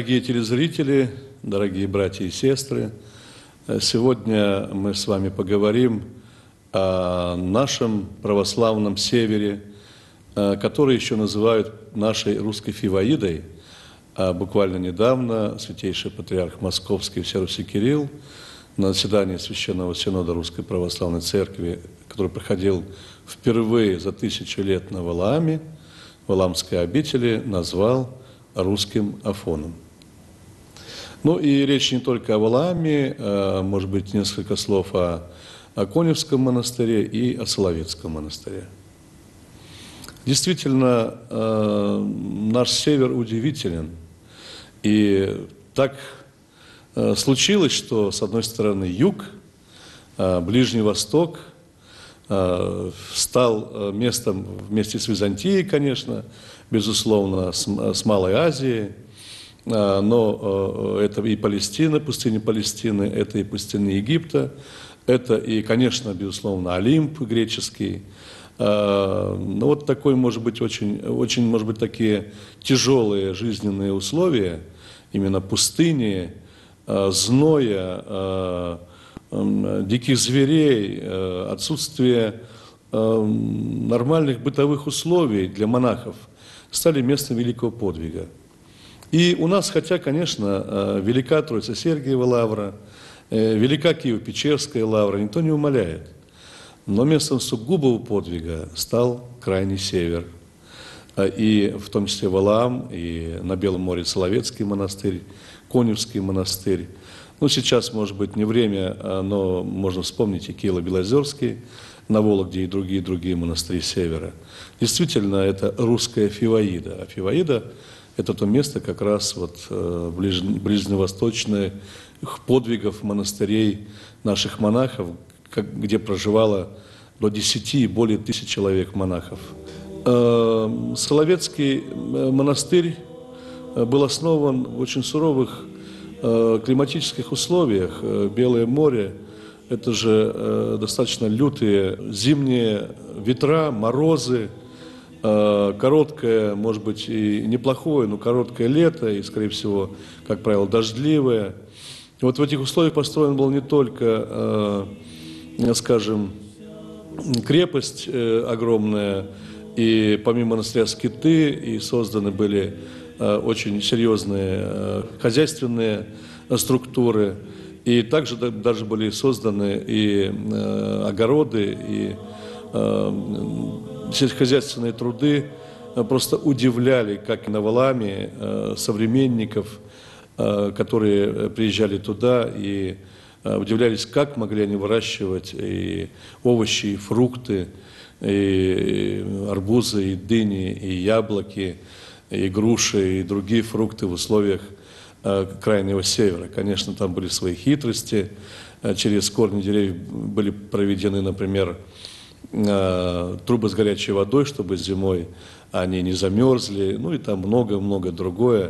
Дорогие телезрители, дорогие братья и сестры, сегодня мы с вами поговорим о нашем православном севере, который еще называют нашей русской Фиваидой. Буквально недавно святейший патриарх Московский всея Руси Кирилл на заседании Священного Синода Русской Православной Церкви, который проходил впервые за 1000 лет на Валааме, Валаамской обители, назвал русским Афоном. Ну и речь не только о Валааме, может быть, несколько слов о Коневском монастыре и о Соловецком монастыре. Действительно, наш север удивителен. И так случилось, что, с одной стороны, юг, Ближний Восток, стал местом вместе с Византией, конечно, безусловно, с Малой Азией, но это и Палестина, пустыня Палестины, это и пустыня Египта, это и, конечно, безусловно, Олимп греческий. Ну, вот такой, может быть, очень, может быть, такие тяжелые жизненные условия, именно пустыни, зноя, диких зверей, отсутствие нормальных бытовых условий для монахов стали местом великого подвига. И у нас, хотя, конечно, велика Троица Сергиева лавра, велика Киево-Печерская лавра, никто не умаляет, но местом сугубого подвига стал крайний север. И в том числе Валаам, и на Белом море Соловецкий монастырь, Коневский монастырь. Ну, сейчас, может быть, не время, но можно вспомнить и Киево-Белозерский на Вологде и другие монастыри севера. Действительно, это русская Фиваида. А Фиваида – это то место как раз вот ближневосточных подвигов монастырей наших монахов, где проживало до 10 и более 1000 человек монахов. Соловецкий монастырь был основан в очень суровых климатических условиях. Белое море – это же достаточно лютые зимние ветра, морозы, короткое, может быть, и неплохое, но короткое лето, и, скорее всего, как правило, дождливое. И вот в этих условиях построен был не только, скажем, крепость огромная, и помимо монастыря скиты, и созданы были очень серьезные хозяйственные структуры, и также даже были созданы и огороды, и сельскохозяйственные труды просто удивляли, как и на Валааме, современников, которые приезжали туда, и удивлялись, как могли они выращивать и овощи, и фрукты, и арбузы, и дыни, и яблоки, и груши, и другие фрукты в условиях крайнего севера. Конечно, там были свои хитрости. Через корни деревьев были проведены, например, трубы с горячей водой, чтобы зимой они не замерзли, ну и там много-много другое.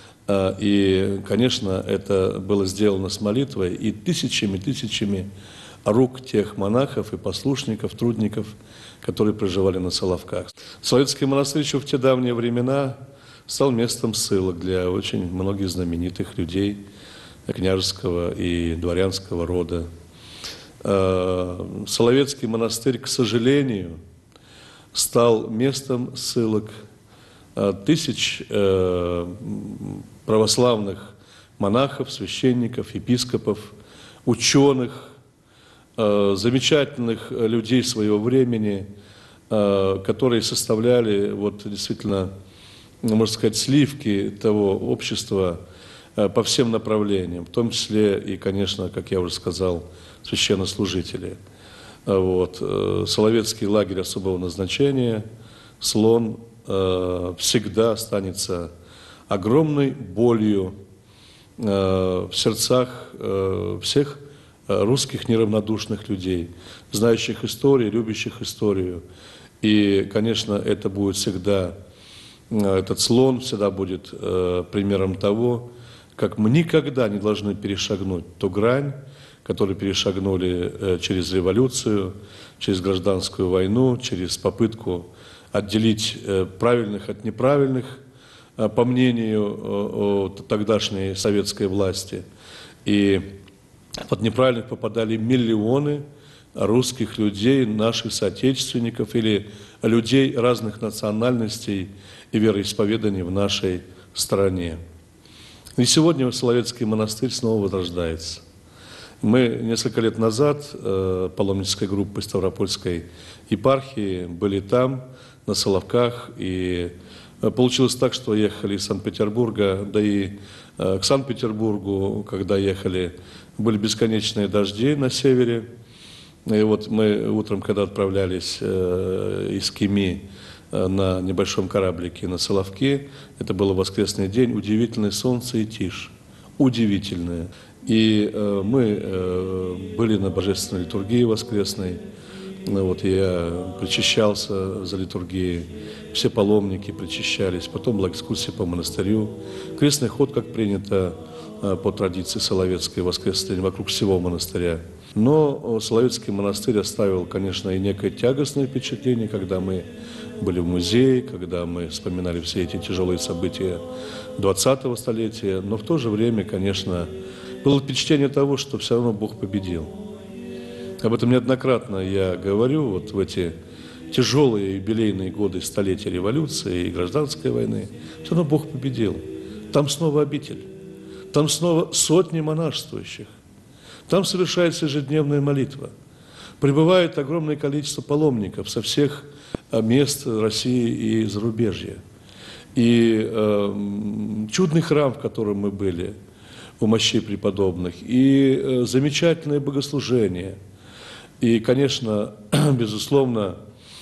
И, конечно, это было сделано с молитвой и тысячами рук тех монахов и послушников, трудников, которые проживали на Соловках. Соловецкий монастырь еще в те давние времена стал местом ссылок для очень многих знаменитых людей княжеского и дворянского рода. Соловецкий монастырь, к сожалению, стал местом ссылок тысяч православных монахов, священников, епископов, ученых, замечательных людей своего времени, которые составляли вот действительно, можно сказать, сливки того общества по всем направлениям, в том числе и, конечно, как я уже сказал, священнослужители. Вот. Соловецкий лагерь особого назначения, Слон, всегда останется огромной болью в сердцах всех русских неравнодушных людей, знающих историю, любящих историю. И, конечно, это будет всегда, этот Слон всегда будет примером того, как мы никогда не должны перешагнуть ту грань, которую перешагнули через революцию, через гражданскую войну, через попытку отделить правильных от неправильных, по мнению тогдашней советской власти. И под неправильных попадали миллионы русских людей, наших соотечественников или людей разных национальностей и вероисповеданий в нашей стране. И сегодня Соловецкий монастырь снова возрождается. Мы несколько лет назад, паломнической группой Ставропольской епархии, были там, на Соловках, и получилось так, что ехали из Санкт-Петербурга, да и к Санкт-Петербургу, когда ехали, были бесконечные дожди на севере. И вот мы утром, когда отправлялись из Кеми на небольшом кораблике на Соловки, это был воскресный день, удивительное солнце и тишь, удивительное. И мы были на божественной литургии воскресной. Вот, я причащался за литургией, все паломники причащались, потом была экскурсия по монастырю. Крестный ход, как принято по традиции Соловецкой, воскресный день вокруг всего монастыря. Но Соловецкий монастырь оставил, конечно, и некое тягостное впечатление, когда мы были в музее, когда мы вспоминали все эти тяжелые события 20-го столетия. Но в то же время, конечно, было впечатление того, что все равно Бог победил. Об этом неоднократно я говорю, вот в эти тяжелые юбилейные годы столетия революции и гражданской войны. Все равно Бог победил. Там снова обитель, там снова сотни монашествующих, там совершается ежедневная молитва. Прибывает огромное количество паломников со всех мест России и зарубежья. И чудный храм, в котором мы были, у мощей преподобных, и замечательное богослужение. И, конечно, безусловно,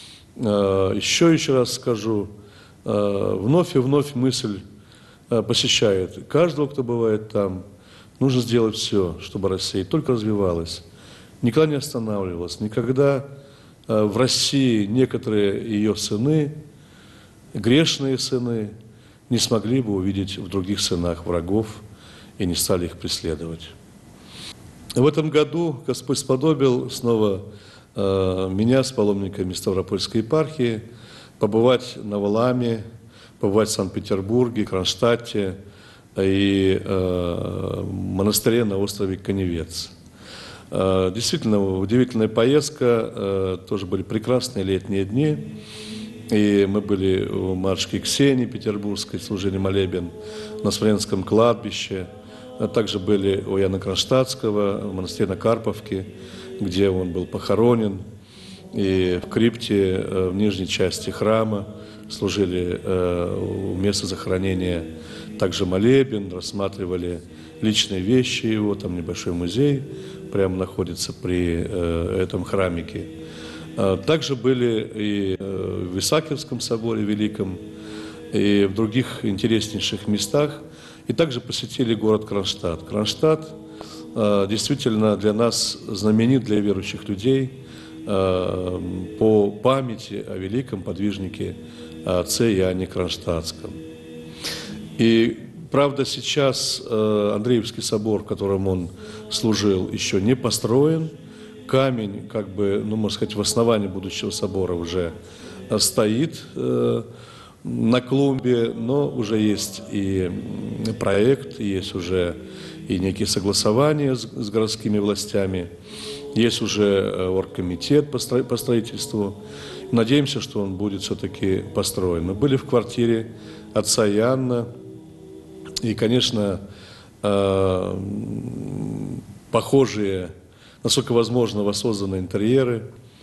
еще раз скажу, вновь и вновь мысль посещает каждого, кто бывает там. Нужно сделать все, чтобы Россия только развивалась, никогда не останавливалась, никогда в России некоторые ее сыны, грешные сыны, не смогли бы увидеть в других сынах врагов и не стали их преследовать. В этом году Господь сподобил снова меня с паломниками Ставропольской епархии побывать на Валааме, побывать в Санкт-Петербурге, Кронштадте и монастыре на острове Каневец. Действительно, удивительная поездка, тоже были прекрасные летние дни. И мы были у матушки Ксении Петербургской, служили молебен на Смоленском кладбище. Также были у Иоанна Кронштадтского, в монастыре на Карповке, где он был похоронен. И в крипте, в нижней части храма, служили у места захоронения также молебен, рассматривали личные вещи его, там небольшой музей прямо находится при этом храмике. Также были и в Исаакиевском соборе Великом, и в других интереснейших местах. И также посетили город Кронштадт. Кронштадт действительно для нас знаменит, для верующих людей, по памяти о великом подвижнике отце Иоанне Кронштадтском. И правда, сейчас Андреевский собор, в котором он служил, еще не построен. Камень, как бы, ну, можно сказать, в основании будущего собора уже стоит на клумбе, но уже есть и проект, есть уже и некие согласования с городскими властями, есть уже оргкомитет по строительству. Надеемся, что он будет все-таки построен. Мы были в квартире отца Иоанна, и, конечно, похожие, насколько возможно, воссозданные интерьеры,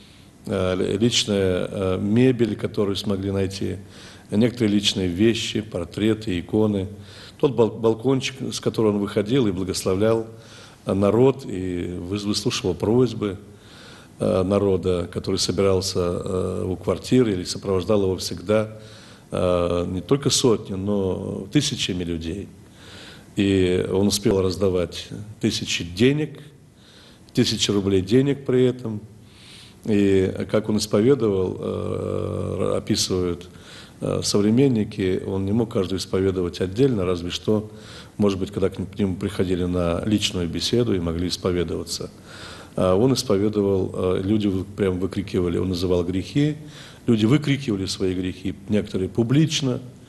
личная мебель, которую смогли найти, некоторые личные вещи, портреты, иконы. Тот балкончик, с которого он выходил и благословлял народ, и выслушивал просьбы народа, который собирался у квартиры или сопровождал его всегда, не только сотни, но тысячами людей. И он успел раздавать тысячи денег, 1000 рублей денег при этом. И как он исповедовал, описывают современники, он не мог каждого исповедовать отдельно, разве что, может быть, когда к нему приходили на личную беседу и могли исповедоваться. Он исповедовал, люди прям выкрикивали, он называл грехи, люди выкрикивали свои грехи, некоторые публично.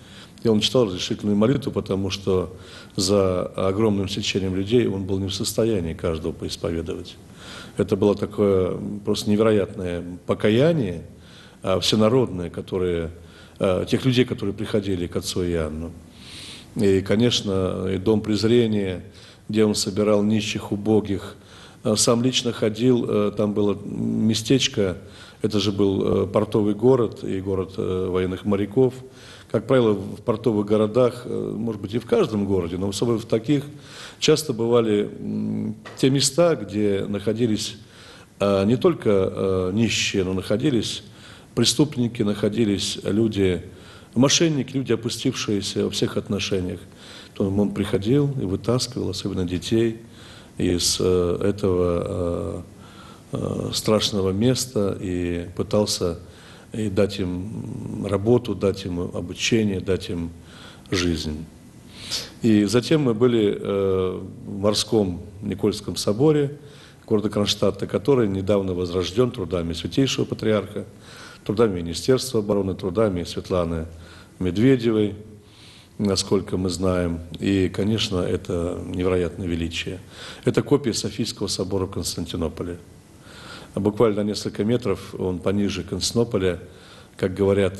И он читал разрешительную молитву, потому что за огромным сечением людей он был не в состоянии каждого поисповедовать. Это было такое просто невероятное покаяние всенародное, тех людей, которые приходили к отцу Иоанну. И, конечно, и дом презрения, где он собирал нищих, убогих. Сам лично ходил, там было местечко, это же был портовый город и город военных моряков. Как правило, в портовых городах, может быть, и в каждом городе, но особенно в таких, часто бывали те места, где находились не только нищие, но находились преступники, находились люди, мошенники, люди, опустившиеся во всех отношениях. То он приходил и вытаскивал, особенно детей, из этого страшного места и пытался и дать им работу, дать им обучение, дать им жизнь. И затем мы были в морском Никольском соборе города Кронштадта, который недавно возрожден трудами Святейшего Патриарха, трудами Министерства обороны, трудами Светланы Медведевой, насколько мы знаем. И, конечно, это невероятное величие. Это копия Софийского собора в Константинополе. Буквально на несколько метров он пониже Константинополя, как говорят,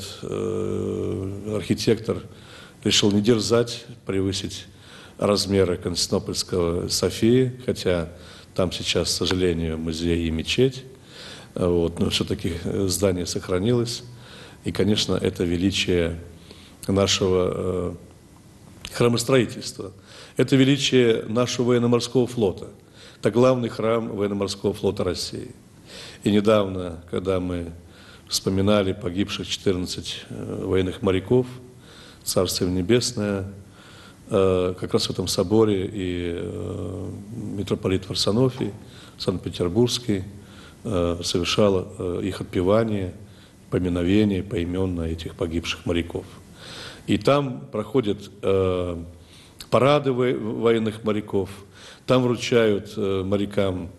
архитектор решил не дерзать, превысить размеры Константинопольского Софии, хотя там сейчас, к сожалению, музей и мечеть, но все-таки здание сохранилось. И, конечно, это величие нашего храмостроительства. Это величие нашего военно-морского флота. Это главный храм военно-морского флота России. И недавно, когда мы вспоминали погибших 14 военных моряков, Царство им Небесное, как раз в этом соборе и митрополит Варсонофий, Санкт-Петербургский, совершал их отпевание, поминовение поименно этих погибших моряков. И там проходят парады военных моряков, там вручают морякам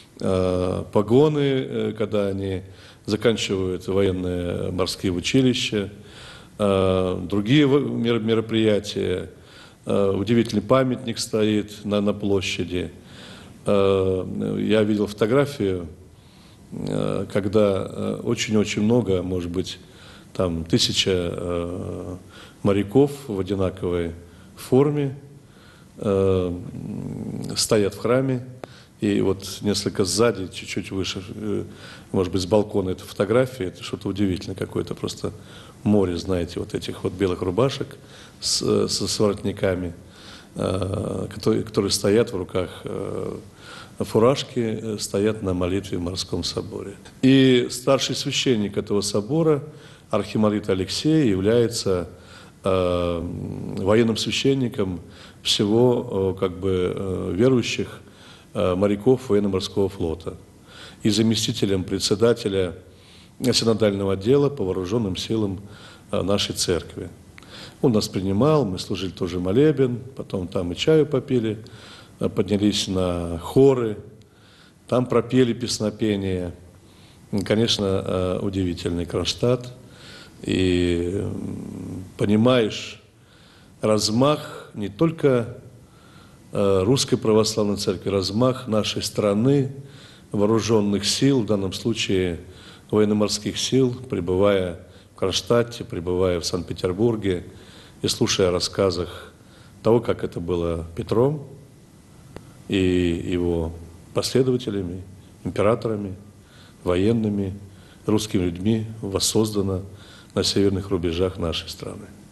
погоны, когда они заканчивают военные морские училища, другие мероприятия. Удивительный памятник стоит на площади. Я видел фотографию, когда очень-очень много, может быть, там 1000 моряков в одинаковой форме стоят в храме. И вот несколько сзади, чуть-чуть выше, может быть, с балкона этой фотографии, это что-то удивительное какое-то, просто море, знаете, вот этих вот белых рубашек с воротниками, которые стоят в руках, фуражки, стоят на молитве в морском соборе. И старший священник этого собора, архимандрит Алексей, является военным священником всего верующих моряков военно-морского флота и заместителем председателя синодального отдела по вооруженным силам нашей церкви. Он нас принимал, мы служили тоже молебен, потом там и чаю попили, поднялись на хоры, там пропели песнопение. Конечно, удивительный Кронштадт. И понимаешь размах не только Русской Православной Церкви, размах нашей страны, вооруженных сил, в данном случае военно-морских сил, пребывая в Кронштадте, пребывая в Санкт-Петербурге и слушая о рассказах того, как это было Петром и его последователями, императорами, военными, русскими людьми воссоздано на северных рубежах нашей страны.